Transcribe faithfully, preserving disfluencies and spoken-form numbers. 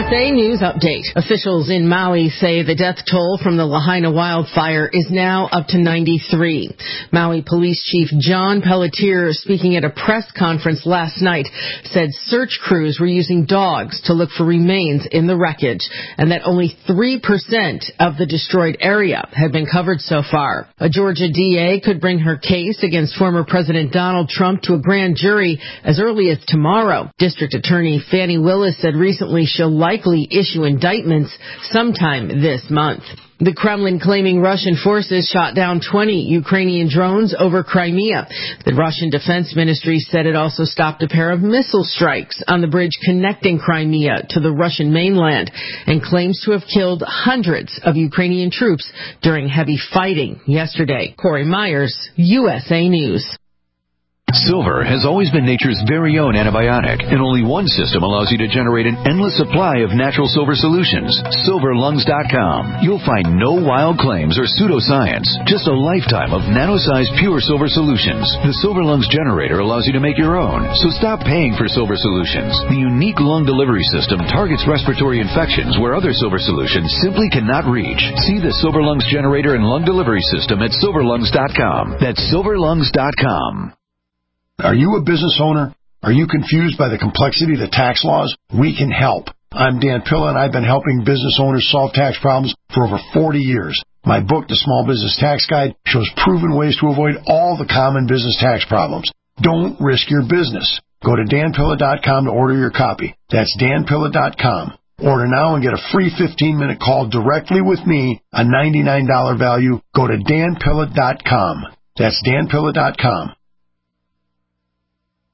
S A News Update. Officials in Maui say the death toll from the Lahaina wildfire is now up to ninety-three. Maui Police Chief John Pelletier, speaking at a press conference last night, said search crews were using dogs to look for remains in the wreckage and that only three percent of the destroyed area had been covered so far. A Georgia D A could bring her case against former President Donald Trump to a grand jury as early as tomorrow. District Attorney Fannie Willis said recently she'll likely issue indictments sometime this month. The Kremlin claiming Russian forces shot down twenty Ukrainian drones over Crimea. The Russian Defense Ministry said it also stopped a pair of missile strikes on the bridge connecting Crimea to the Russian mainland and claims to have killed hundreds of Ukrainian troops during heavy fighting yesterday. Corey Myers, U S A News. Silver has always been nature's very own antibiotic, and only one system allows you to generate an endless supply of natural silver solutions. silver lungs dot com. You'll find no wild claims or pseudoscience, just a lifetime of nano-sized pure silver solutions. The Silver Lungs generator allows you to make your own, so stop paying for silver solutions. The unique lung delivery system targets respiratory infections where other silver solutions simply cannot reach. See the Silver Lungs generator and lung delivery system at silver lungs dot com. That's silver lungs dot com. Are you a business owner? Are you confused by the complexity of the tax laws? We can help. I'm Dan Pilla, and I've been helping business owners solve tax problems for over forty years. My book, The Small Business Tax Guide, shows proven ways to avoid all the common business tax problems. Don't risk your business. Go to dan pilla dot com to order your copy. That's dan pilla dot com. Order now and get a free fifteen-minute call directly with me, a ninety-nine dollars value. Go to dan pilla dot com. That's dan pilla dot com.